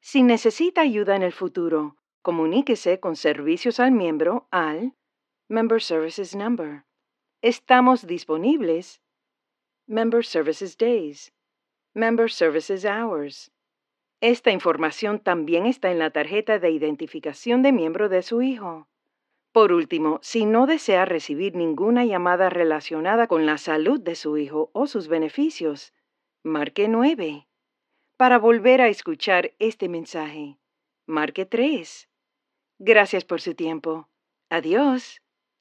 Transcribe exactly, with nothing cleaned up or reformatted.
Si necesita ayuda en el futuro, comuníquese con Servicios al Miembro al Member Services Number. Estamos disponibles. Member Services Days. Member Services Hours. Esta información también está en la tarjeta de identificación de miembro de su hijo. Por último, si no desea recibir ninguna llamada relacionada con la salud de su hijo o sus beneficios, marque nueve. Para volver a escuchar este mensaje, marque tres. Gracias por su tiempo. Adiós.